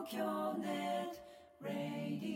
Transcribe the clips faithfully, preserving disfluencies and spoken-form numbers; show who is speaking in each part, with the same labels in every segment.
Speaker 1: 京ネットラジ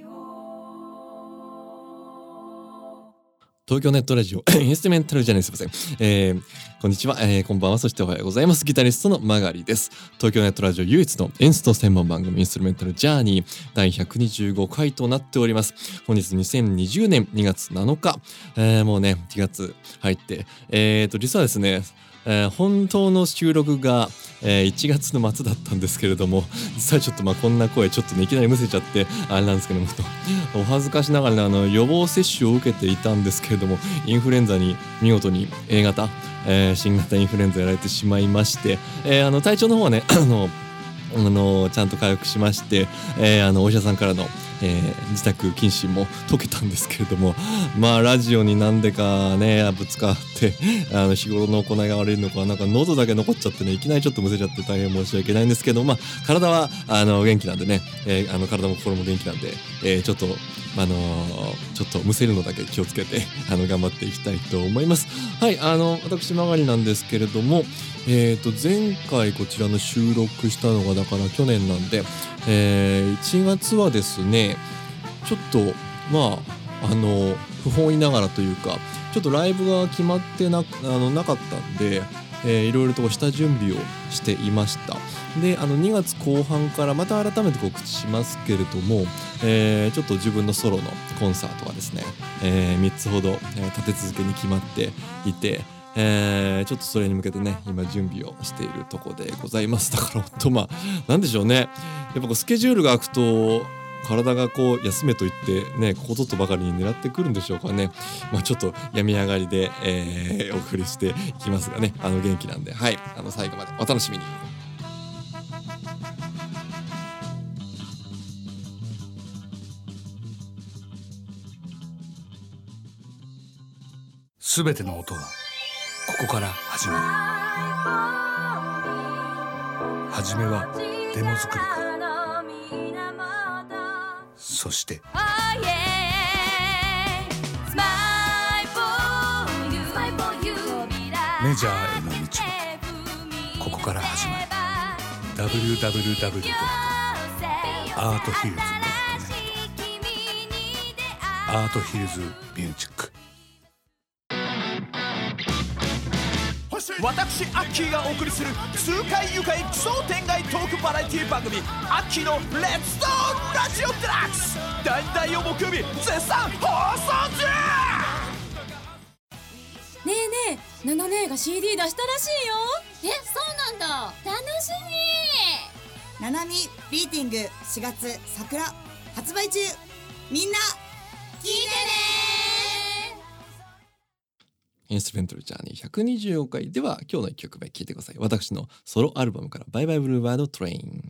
Speaker 1: オ東京ネットラジオインストゥメンタルじゃないすいません、えー、こんにちは、えー、こんばんは、そしておはようございます。ギタリストのマガリです。東京ネットラジオ唯一のエンスト専門番組インストゥメンタルジャーニーだいひゃくにじゅうごかいとなっております。本日にせんにじゅうねんにがつなのか、えー、もうねしがつ入ってえーと実はですねえー、本当の収録が、えー、いちがつの末だったんですけれども、実はちょっとまあこんな声ちょっとねいきなりむせちゃってあれなんですけども、お恥ずかしながらねあの予防接種を受けていたんですけれども、インフルエンザに見事に A 型、えー、新型インフルエンザやられてしまいまして、えー、あの体調の方はねあのあのちゃんと回復しまして、えー、あのお医者さんからの、えー、自宅謹慎も解けたんですけれども、まあラジオになんでかねぶつかってあの日頃の行いが悪いのかなんか喉だけ残っちゃってねいきなりちょっとむせちゃって大変申し訳ないんですけど、まあ体はあの元気なんでね、えー、あの体も心も元気なんで、えー、ちょっとあのー、ちょっとむせるのだけ気をつけてあの頑張っていきたいと思います。はい、あの私曲がりなんですけれども、えーと前回こちらの収録したのがだから去年なんで、えー、いちがつはですねちょっとまああの不本意ながらというかちょっとライブが決まってなあのなかったんで、えー、いろいろと下準備をしていました。であのにがつこう半からまた改めて告知しますけれども、えー、ちょっと自分のソロのコンサートがですね、えー、みっつほど、えー、立て続けに決まっていて、えー、ちょっとそれに向けてね今準備をしているとこでございます。だからほんとまあなんでしょうね、やっぱこうスケジュールが空くと体がこう休めと言ってねここぞとばかりに狙ってくるんでしょうかね。まあちょっと病み上がりで、えー、お送りしていきますがね、あの元気なんで、はいあの最後までお楽しみに。
Speaker 2: すべての音はここから始まる。はじめはデモ作りから、そしてメジャーへの道はここから始まる。 ダブリューダブリューダブリュー ドットアートヒルズ ドットネット アートヒルズミュージック。
Speaker 3: 私アッキーがお送りする痛快愉快奇想天外トークバラエティ番組アッキーのレッツトークラジオデラックス、だいたい曜木曜日絶賛放送中。
Speaker 4: ねえねえ、ナナ姉が シーディー 出したらしいよ。
Speaker 5: え、そうなんだ、楽しみ。
Speaker 6: ナナミビーティングしがつ桜発売中、みんな聞いてね。
Speaker 1: インストゥメンタルジャーニーひゃくにじゅうごかいでは今日のいっきょくめ聴いてください。私のソロアルバムからバイバイブルーバードトレイン。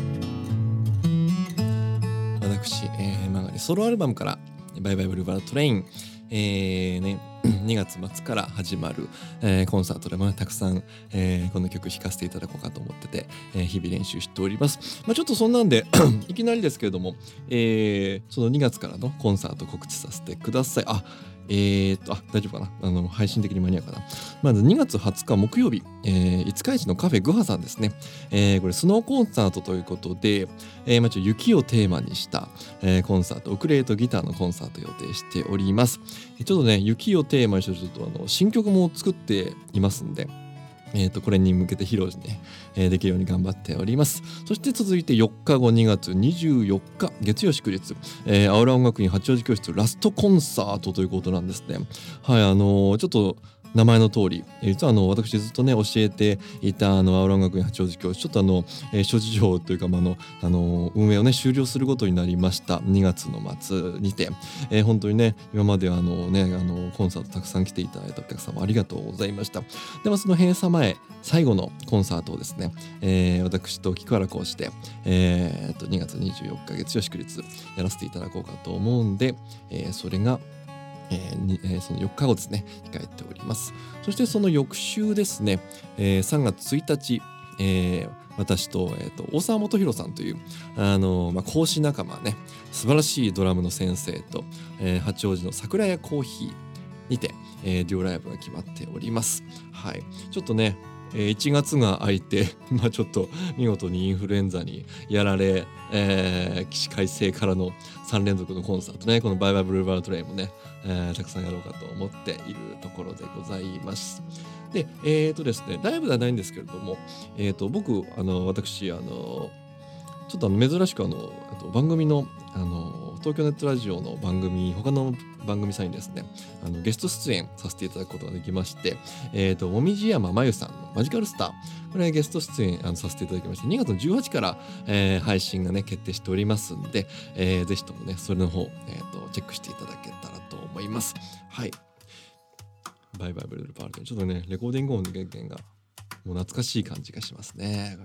Speaker 1: ソロアルバムからバイバイブルーバードトレイン、 えーね、にがつ末から始まる、えーコンサートでも、ね、たくさん、えーこの曲弾かせていただこうかと思ってて、えー日々練習しております。まあ、ちょっとそんなんでいきなりですけれども、えーそのにがつからのコンサート告知させてください。あえー、っとあ大丈夫かな、あの配信的に間に合うかな。まずにがつはつか木曜日、えー、五日市のカフェグハさんですね、えー、これスノーコンサートということで、えーまあ、ちょ雪をテーマにした、えーコンサート、ウクレレとギターのコンサート予定しております。ちょっとね雪をテーマにしてちょっとあの新曲も作っていますんで、えー、とこれに向けて披露して、ねえーできるように頑張っております。そして続いてよっかご、にがつにじゅうよっか月曜祝日、えー、青浦音楽院八王子教室ラストコンサートということなんですね。はい、あのーちょっと名前の通り、えー実はあの私ずっとね教えていたあの青浦音楽院八王子教室、ちょっとあの、えー諸事情というか、まあのあのー運営をね終了することになりました。にがつの末にて、えー本当にね今まであのねあのコンサートたくさん来ていただいたお客様ありがとうございました。でもその閉鎖前最後のコンサートをですね、えー私と菊原講師で、えー、とにがつにじゅうよっか月曜祝日やらせていただこうかと思うんで、えーそれがえーにえーそのよっかごですね控えております。そしてその翌週ですね、えーさんがつついたち、えー私と、えーと大沢元弘さんというあのーまあ、講師仲間ね、素晴らしいドラムの先生と、えー八王子の桜屋コーヒーにて、えー、デュオライブが決まっております。はい、ちょっとねえーいちがつが空いてまあちょっと見事にインフルエンザにやられ、えー起死回生からのさんれんぞくのコンサートね、このバイバイブルーバードトレインもね、えーたくさんやろうかと思っているところでございます。でえーとですねライブではないんですけれども、えーと僕あの私あのちょっとあの珍しくあのあと番組のあの東京ネットラジオの番組他の番組さんにですねあのゲスト出演させていただくことができまして、えーともみじやままゆさんのマジカルスター、これゲスト出演あのさせていただきまして、にがつのじゅうはちから、えー配信がね決定しておりますんで、えーぜひともねそれの方、えーとチェックしていただけたらと思います。はい、バイバイブルーパールちょっとねレコーディング音の経験がもう懐かしい感じがしますね。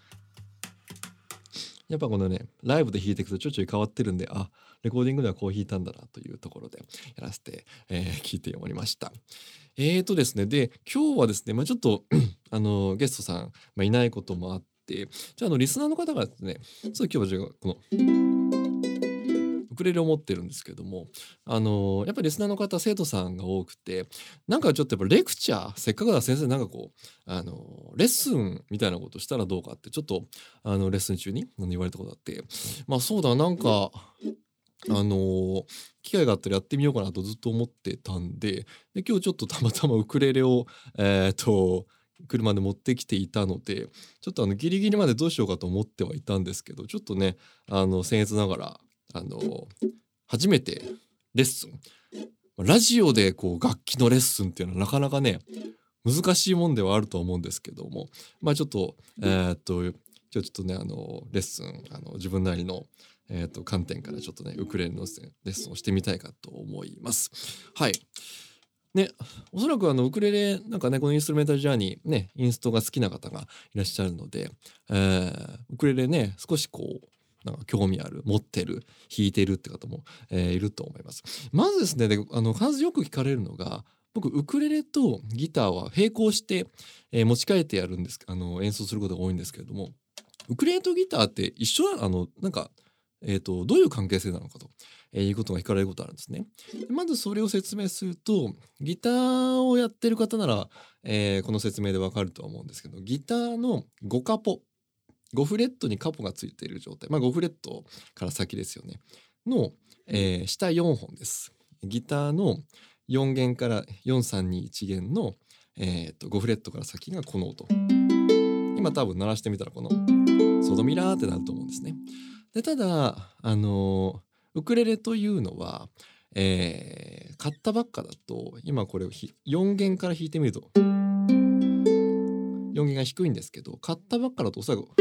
Speaker 1: やっぱこのねライブで弾いていくとちょいちょい変わってるんで、あレコーディングではこう弾いたんだなというところでやらせて、えー聞いておりました。えーとですねで今日はですね、まあ、ちょっとあのゲストさん、まあ、いないこともあって、じゃあ、あのリスナーの方がですねちょっと今日はじゃあこのウクレレを持ってるんですけども、あのやっぱりリスナーの方生徒さんが多くて、なんかちょっとやっぱレクチャーせっかくだから先生なんかこうあのレッスンみたいなことしたらどうかってちょっとあのレッスン中に言われたことあって、まあそうだなんかあの機会があったらやってみようかなとずっと思ってたんで、で今日ちょっとたまたまウクレレをえっと車で持ってきていたので、ちょっとあのギリギリまでどうしようかと思ってはいたんですけど、ちょっとねあの僭越ながらあの初めてレッスン、ラジオでこう楽器のレッスンっていうのはなかなかね難しいもんではあると思うんですけども、まあちょっとえーっと今日ちょっとねあのレッスンあの自分なりのえーっと観点からちょっとねウクレレのレッスンをしてみたいかと思います。はいね、おそらくあのウクレレなんかねこのインストゥルメンタルジャーニーねインストが好きな方がいらっしゃるので、えーウクレレね少しこうなんか興味ある持ってる弾いてるって方も、えーいると思います。まずですねであの必ずよく聞かれるのが、僕ウクレレとギターは並行して、えー持ち替えてやるんですあの演奏することが多いんですけれども、ウクレレとギターって一緒なあのなんかえーとどういう関係性なのかと、えーいうことが聞かれることあるんですね。まずそれを説明すると、ギターをやってる方なら、えーこの説明でわかるとは思うんですけど、ギターのごカポごフレットにカポがついている状態、まあごフレットから先ですよねの、えー下よんほんです。ギターのよん弦からよんさんにいち弦の、えーとごフレットから先がこの音。今多分鳴らしてみたらこのソドミラーってなると思うんですね。でただあのーウクレレというのは、えー買ったばっかだと今これをよん弦から弾いてみるとよん弦が低いんですけど、買ったばっかだとおそらくこ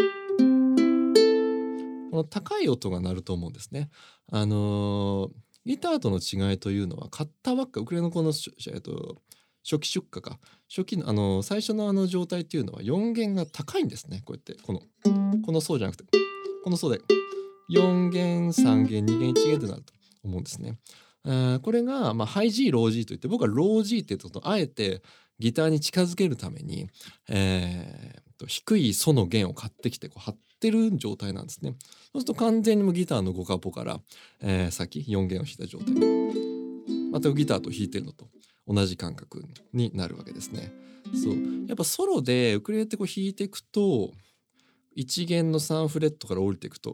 Speaker 1: の高い音が鳴ると思うんですね。あのーギターとの違いというのは、買ったばっかウクレレのこの、えっと、初期出荷か初期の、あのー最初のあの状態っていうのはよん弦が高いんですね。こうやってこのこの層じゃなくてこの層でよん弦さん弦に弦いち弦ってなると思うんですね。 あこれが、まあ、ハイ G ロー G といって、僕はロー G って言うとあえてギターに近づけるために、えー、と低いソの弦を買ってきてこう張ってる状態なんですね。そうすると完全にもギターのごカポから、えー、先よん弦を弾いた状態、またギターと弾いてるのと同じ感覚になるわけですね。そうやっぱソロでウクレレってこう弾いていくといち弦のさんフレットから降りていくと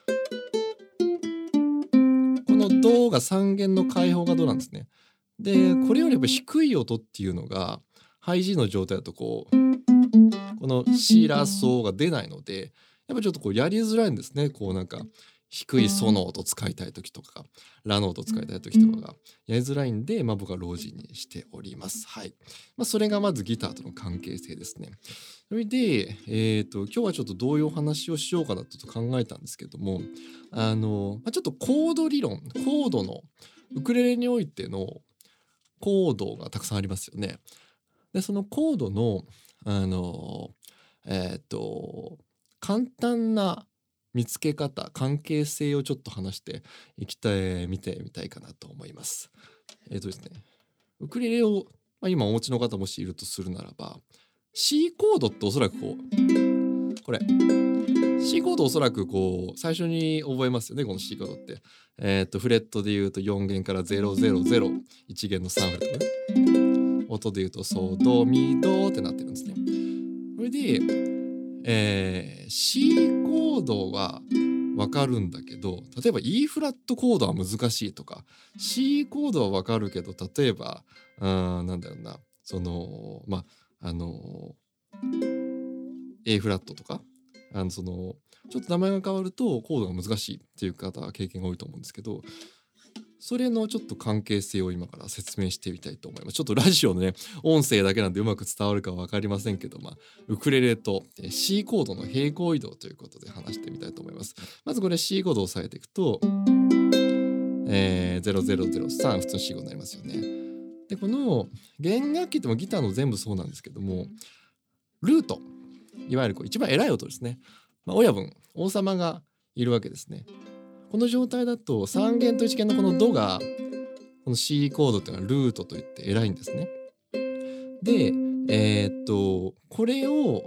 Speaker 1: このドがさん弦の開放がドなんですね。でこれよりやっぱ低い音っていうのがハイ G の状態だとこうこのシラソが出ないのでやっぱちょっとこうやりづらいんですね。こうなんか低いソの音使いたい時とかラの音使いたい時とかがやりづらいんで、まあ、僕はロー G にしております。はい。まあ、それがまずギターとの関係性ですね。それで、えーと、今日はちょっとどういうお話をしようかなと考えたんですけども、あの、まあ、ちょっとコード理論、コードのウクレレにおいてのコードがたくさんありますよね。で、そのコードのあのえーと簡単な見つけ方関係性をちょっと話していきたい見てみたいかなと思います。えっとですねウクレレを、まあ、今お持ちの方もしいるとするならば C コードっておそらくこうこれ C コードおそらくこう最初に覚えますよね。この C コードってえっとフレットで言うとよん弦からゼロゼロゼロいち弦のさんフレットね。音で言うとソドミドってなってるんですね。それでえー、C コードは分かるんだけど例えば E フラットコードは難しいとか C コードは分かるけど例えばあなんだろうなそのまああの A フラットとかあのそのちょっと名前が変わるとコードが難しいっていう方は経験が多いと思うんですけどそれのちょっと関係性を今から説明してみたいと思います。ちょっとラジオのね音声だけなんでうまく伝わるか分かりませんけど、まあ、ウクレレと C コードの平行移動ということで話してみたいと思います。まずこれ C コードを押さえていくと、えー、ゼロゼロゼロさん普通の C コードになりますよね。でこの弦楽器ってもギターの全部そうなんですけどもルートいわゆるこう一番偉い音ですね、まあ、親分王様がいるわけですね。この状態だとさん弦といち弦のこのドがこの C コードっていうのはルートといって偉いんですね。でえー、っとこれを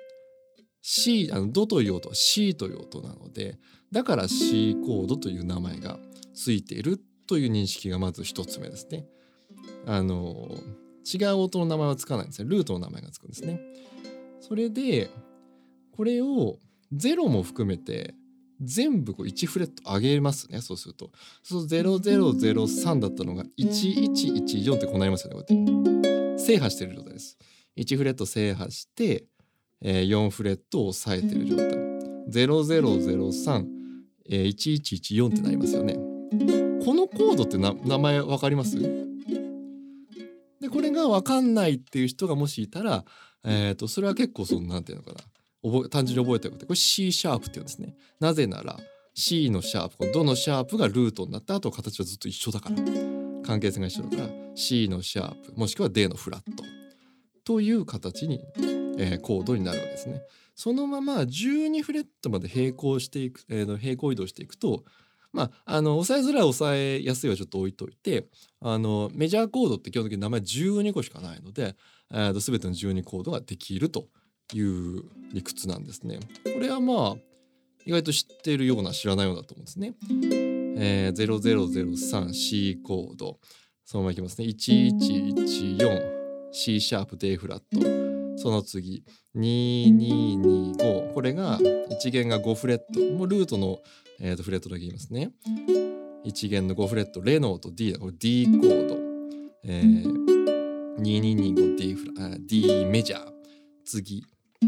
Speaker 1: C あのドという音は C という音なのでだから C コードという名前がついているという認識がまず一つ目ですね。あの違う音の名前はつかないんですね。ルートの名前がつくんですね。それでこれをゼロも含めて全部こういちフレット上げますね。そうするとそうするとゼロゼロゼロさんだったのがいちいちいちよんってこうなりますよね。こうやって制覇している状態です。いちフレット制覇して、えー、よんフレットを押さえている状態ゼロゼロゼロさん、えー、いちいちいちよんってなりますよね。このコードってな名前分かります？でこれが分かんないっていう人がもしいたら、えー、とそれは結構そのなんていうのかな覚え単純に覚えておくとこれ C シャープって言うんですね。なぜなら C のシャープどのシャープがルートになった後形はずっと一緒だから関係性が一緒だから C のシャープもしくは D のフラットという形に、えー、コードになるわけですね。そのままじゅうにフレットまで並行していく、えー、並行移動していくとまああの押さえづらい押さえやすいはちょっと置いといてあのメジャーコードって基本的に名前じゅうにこしかないので、えー、全てのじゅうにコードができるという理屈なんですね。これはまあ意外と知っているような知らないようなと思うんですね。えー、ゼロゼロゼロさん C コードそのままいきますね。いちいちいちよん C シャープ D フラットその次にににごこれがいち弦がごフレットもうルートの、えー、とフレットだけ言いますね。いち弦のごフレットレの音 D だこれ D コード、えー、にににご D フラ D メジャー次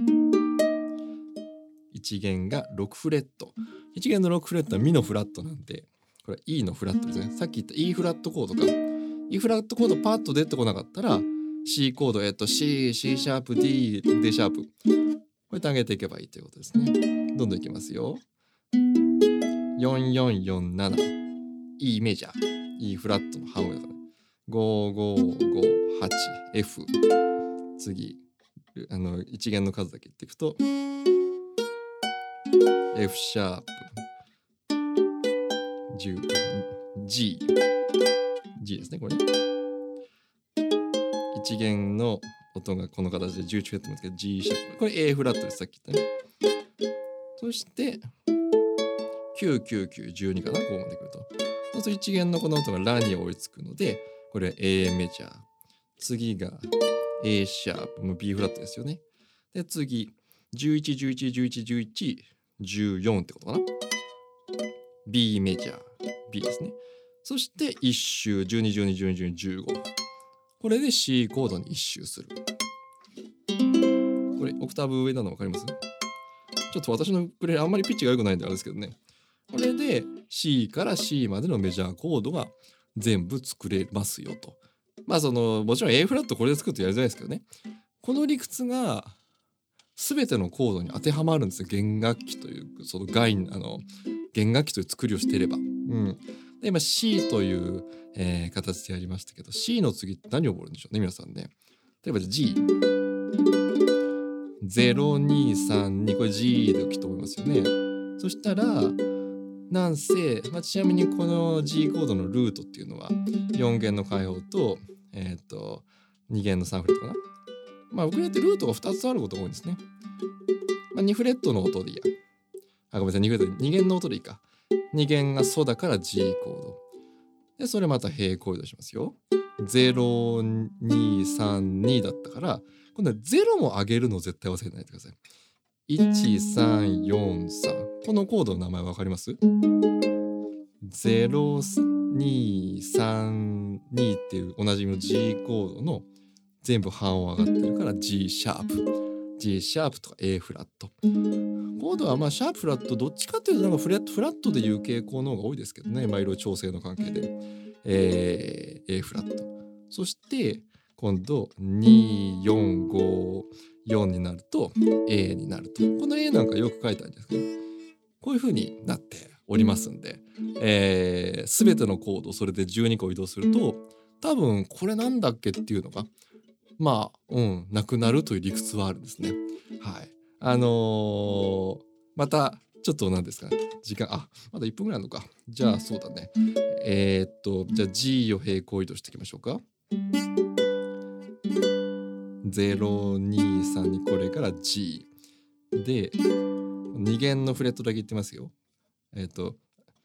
Speaker 1: いち弦がろくフレットいち弦のろくフレットはミのフラットなんでこれは E のフラットですね。さっき言った E フラットコードか E フラットコードパッと出てこなかったら C コードえっと C、C シャープ D、D シャープこうやって上げていけばいいということですね。どんどんいきますよ。よんよんよんなな E メジャー E フラットの半音だからごごごはち F 次あのいち弦の数だけ言っていくと F シャープじゅう G G ですねこれ。一弦の音がこの形でじゅういちフレットなんですけど G シャープ、これ A フラットです、さっき言ったね。そしてきゅうきゅうきゅうじゅうにかな、ここまでくると。そうすると一弦のこの音がラに追いつくので、これ A メジャー、次が A シャープ、もう B フラットですよね。で次じゅういち、じゅういち、じゅういち、じゅういち、じゅうよんってことかな。B メジャー、B ですね。そしていち周、じゅうに、じゅうに、じゅうに、じゅうに、じゅうご。これで C コードにいち周する。これオクターブ上なの分かります？ちょっと私のウクレレあんまりピッチが良くないんであれですけどね。これで C から C までのメジャーコードが全部作れますよと。まあそのもちろん A フラットこれで作るとやりづらいですけどね。この理屈が全てのコードに当てはまるんですよ。弦楽器というその概念、あの弦楽器という作りをしていれば。うん。で今 C という、えー、形でやりましたけど C の次って何を覚えるんでしょうね皆さんね。例えば G ゼロにさんにこれ G できっと思いますよね。そしたらなんせ、まあ、ちなみにこの G コードのルートっていうのはよん弦の開放とえっとに弦のさんフレットかな。まあウクレレってルートがふたつあることが多いんですね。まあ、にフレットの音でいいや。あ、ごめんなさい、にフレットに弦の音でいいか。に弦がソだから G コード。で、それまた平行移動しますよ。ゼロにさんにだったから、今度はゼロも上げるのを絶対忘れないでください。いちさんよんさん。このコードの名前わかります？ゼロにさんにっていうおなじみの G コードの全部半音上がってるから G シャープ。G シャープとか A フラット。コードはまあシャープフラットどっちかっていうとなんかフラットフラットでいう傾向の方が多いですけどね。まあいろいろ調整の関係で、えー、A フラット。そして今度によんごよんになると A になると。この A なんかよく書いてあるんですけど、こういう風になっておりますんで、えー、全てのコードそれでじゅうにこ移動すると多分これなんだっけっていうのがまあ、うん、なくなるという理屈はあるんですね。はい。あのー、また、ちょっと何ですかね。時間、あ、まだいっぷんぐらいあるのか。じゃあ、そうだね。えー、っと、じゃあ G を平行移動していきましょうか。ゼロにさんにこれから G。で、に弦のフレットだけ言ってますよ。えー、っと、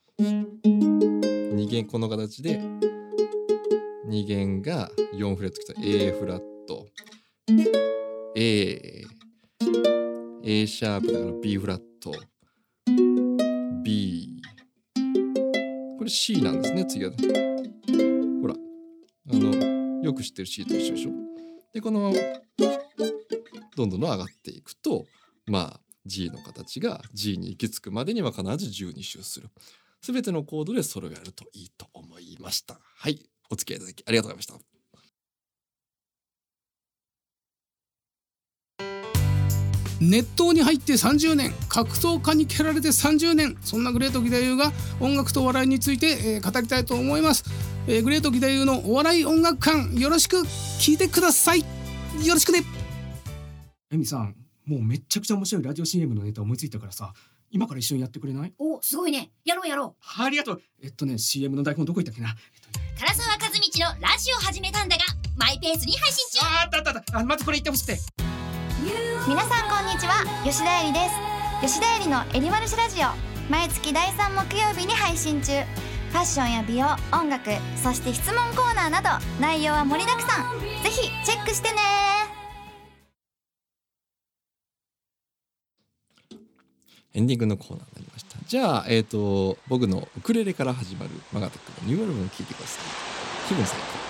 Speaker 1: に弦この形で、に弦がよんフレットきた A フラット。A、A シャープだから B フラット、B、これ C なんですね、次は。ほら、あの、よく知ってる C と一緒でしょ。で、この、どんどん上がっていくと、まあ、G の形が G に行き着くまでには必ずじゅうに周する。すべてのコードでそれをやるといいと思いました。はい、お付き合いいただきありがとうございました。
Speaker 7: 熱湯に入ってさんじゅうねん、格闘家に蹴られてさんじゅうねん、そんなグレート義太夫が音楽とお笑いについて、えー、語りたいと思います、えー、グレート義太夫のお笑い音楽館、よろしく聞いてください。よろしくね。
Speaker 8: エミさん、もうめっちゃくちゃ面白いラジオ シーエム のネタ思いついたからさ、今から一緒にやってくれない？
Speaker 5: お、すごいね。やろうやろ
Speaker 8: う。ありがとう。えっとね シーエム の台本どこ行ったっけな、えっとね、
Speaker 5: 唐沢和道のラジオ始めたんだがマイペースに配信中。
Speaker 8: ああったあったあった。あ、まずこれ言ってほしくて。
Speaker 9: 皆さんこんにちは、吉田絵里です。吉田絵里のエリマルシラジオ、毎月だいさん木曜日に配信中。ファッションや美容、音楽、そして質問コーナーなど内容は盛りだくさん。ぜひチェックしてね。
Speaker 1: エンディングのコーナーになりました。じゃあ、えっと、僕のウクレレから始まるマガテックのニューアルバムを聴いてください。気分最高。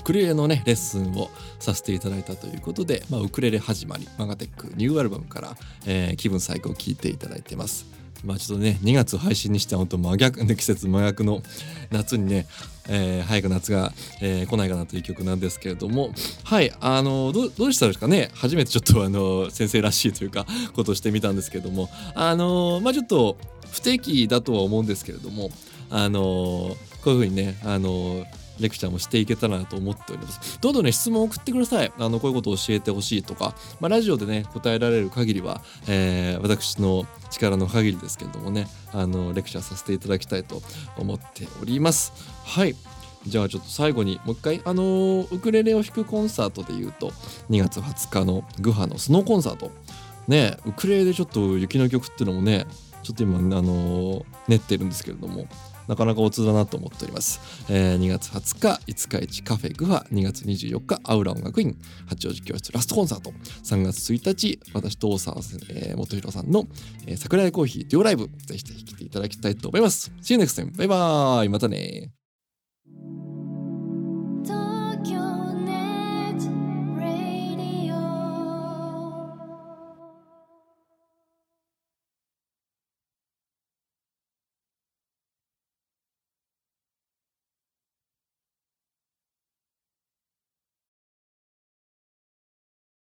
Speaker 1: クレレのねレッスンをさせていただいたということで、まあ、ウクレレ始まりマガテックニューアルバムから、えー、気分最高を聴いていただいてます。まあちょっとねにがつ配信にしては本当真逆ね季節真逆の夏にね、えー、早く夏が、えー、来ないかなという曲なんですけれども、はいあのど, どうでしたですかね。初めてちょっとあの先生らしいというかことをしてみたんですけれども、あのまあちょっと不定期だとは思うんですけれども、あのこういうふうにねあのレクチャーもしていけたらなと思っております。どんどんね質問を送ってください。あのこういうことを教えてほしいとか、まあ、ラジオでね答えられる限りは、えー、私の力の限りですけれどもねあのレクチャーさせていただきたいと思っております。はい、じゃあちょっと最後にもう一回あのウクレレを弾くコンサートでいうとにがつはつかのグハのスノーコンサートね、ウクレレでちょっと雪の曲っていうのもねちょっと今あの練ってるんですけれども、なかなかおつだなと思っております。えー、にがつはつかいつかいちカフェグハ、にがつにじゅうよっかアウラ音楽院八王子教室ラストコンサート、さんがつついたち私と大沢、えー、元弘さんの、えー、桜井コーヒーデュオライブ、ぜひぜひ来ていただきたいと思います。See you next time. バイバーイ。またね。